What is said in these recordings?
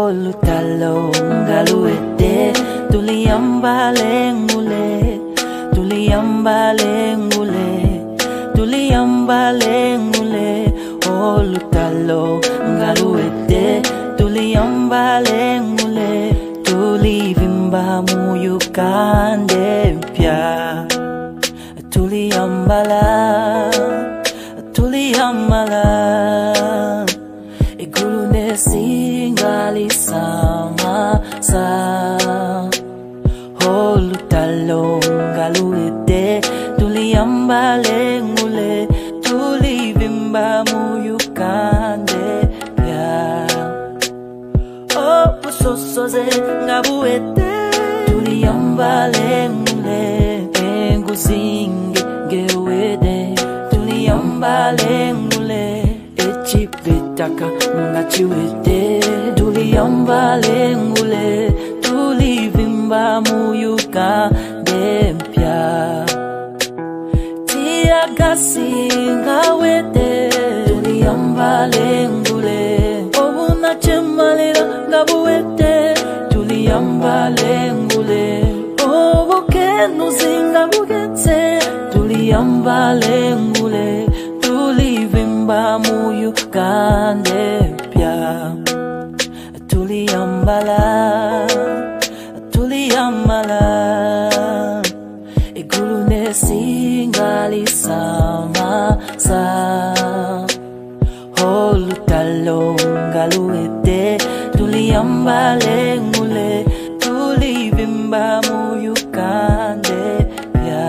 olutalo ngaluwedde tuliyambalengule olutalo ngaluwedde tuliyambalengule tulivimba mu Uganda empya tuliyambala igulu nesinga lisamasa olutalo ngaluwedde tuliyambalengule tulivimba mu Uganda empya obusosoze nga buwedde tuliyambalengule enguzinge ngewedde tuliyambalengule ekipetaka nga kiwedde tuliyambalengule tulivimba mu Uganda empya tiyagasi nga wedde tuliyambalengule obunakyemmalira nga buwedde tuliyambalengule obukenuzi nga bugeze tuliyambalengule tulivimba mu Uganda empya tuliyambala igulu nesinga lisamasa olutalo ngaluwedde tuliyambalengule tulivimba mu Uganda empya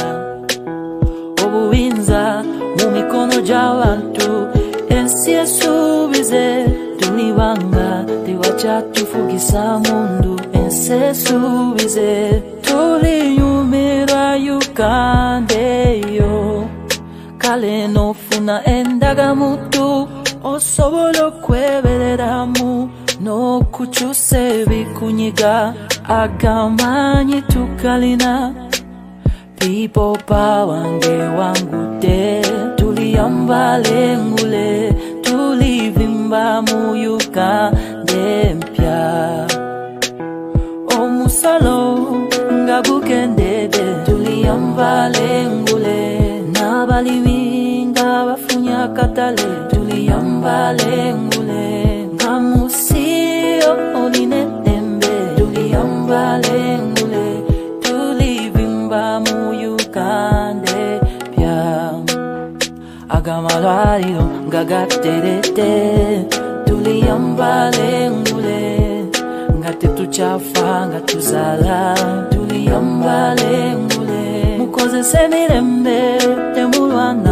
obuyinza mu mikono gy'abantu ensi esuubize tulibanga tewakyatufugisa mundu ensi esuubize tuliyumirwa Uganda eyo kale nofuna endagamutu osobola okwebereramu n'okukyusa ebikunyiga agamanyi tukalina people power ngewangudde tuliyambalengule tulivimba mu Uganda empya omusalo nga gukendedde tuliyambalengule n'abalimi nga bafunye akatale tuliyambalengule nga musiyo olina eddembe tuliyambalengule tulivimba mu Uganda empya agamalwaliro nga gatteredde tuliyambalengule nga tetukyafa nga tuzaala tuliyambalengule mukozese emirembe temulwana